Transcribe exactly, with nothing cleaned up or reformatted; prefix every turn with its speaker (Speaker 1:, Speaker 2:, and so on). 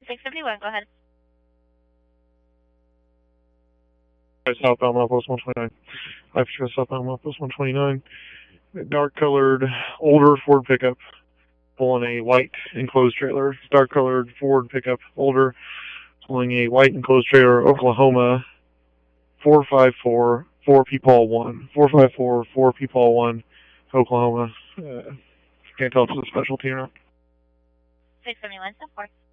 Speaker 1: six fifty-one, go ahead.
Speaker 2: Southbound Milepost one twenty-nine. I have southbound Milepost one twenty-nine. Dark colored, older Ford pickup pulling a white enclosed trailer. Dark colored Ford pickup, older, pulling a white enclosed trailer, Oklahoma, four five four, four P Paul one. four five four, four P Paul one, Oklahoma. Uh, can't tell if it's a specialty or not.
Speaker 1: six seventy-one, step four.